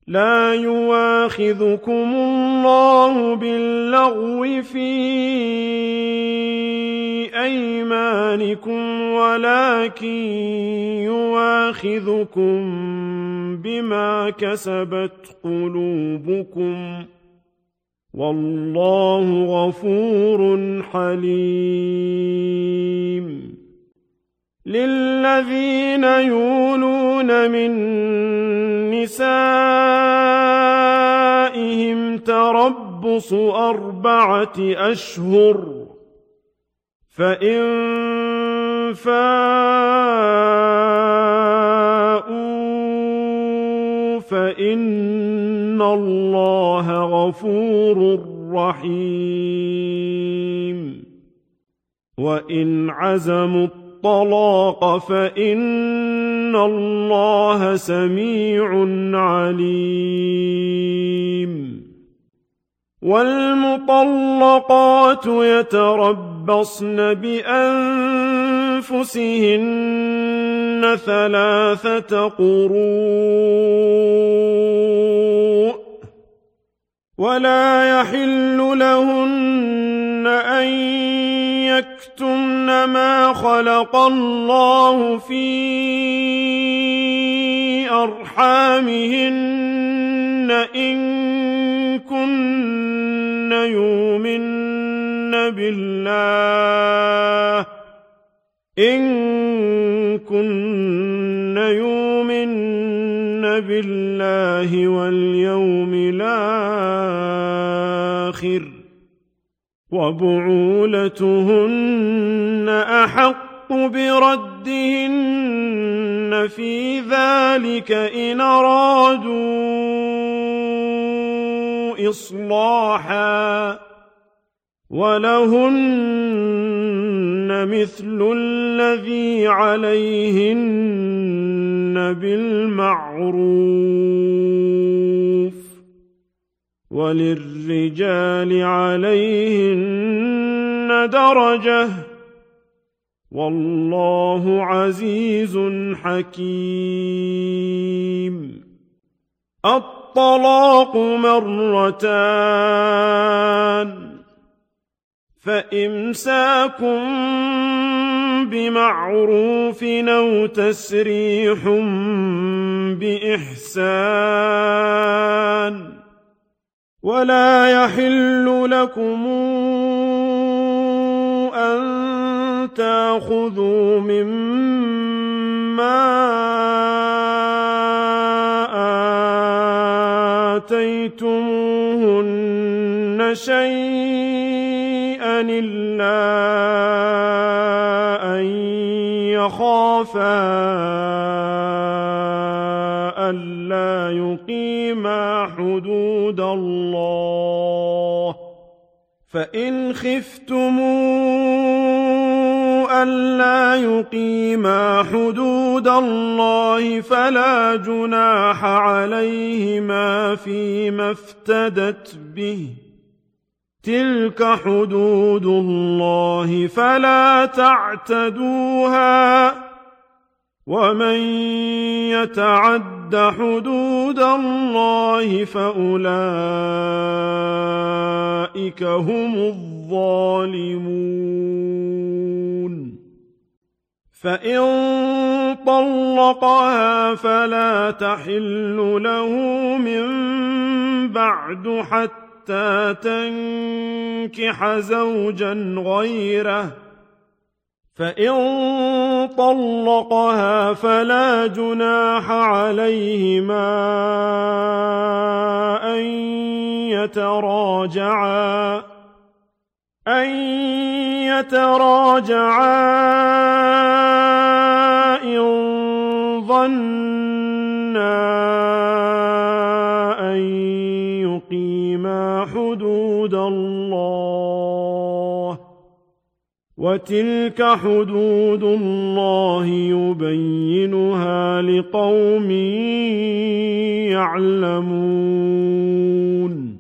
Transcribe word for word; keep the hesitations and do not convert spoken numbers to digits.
لا يواخذكم الله باللغو في أيمانكم ولكن يواخذكم بما كسبت قلوبكم والله غفور حليم للذين يولون من نسائهم تربص أربعة أشهر فإن فاءوا فإن الله غفور رحيم وإن عزموا الطلاق فإن الله سميع عليم والمطلقات يتربصن بأنفسهن ثلاثة قروء ولا يحل لهن أن يكتمن ما خلق الله في أرحامهن إن كن يؤمن بالله إن كن يؤمن بالله واليوم الآخر وبعولتهن أحق بردهن في ذلك إن أرادوا إصلاحا ولهن مثل الذي عليهن بالمعروف وللرجال عليهن درجة والله عزيز حكيم الطلاق مرتان فإمساك بمعروف أو تسريح بإحسان ولا يحل لكم أن تأخذوا مما آتيتموهن شيئا إلا أن يخافا ألا يقيما حدود الله فإن خفتموا ألا يقيما حدود الله فلا جناح عليهما فيما افتدت به تلك حدود الله فلا تعتدوها ومن يتعد حدود الله فأولئك هم الظالمون فإن طلقها فلا تحل له من بعد حتى تنكح زوجا غيره فإن طلقها فلا جناح عليهما أن يتراجعا أن يتراجعا إن ظنا أن يقيما حدود الله وتلك حدود الله يبينها لقوم يعلمون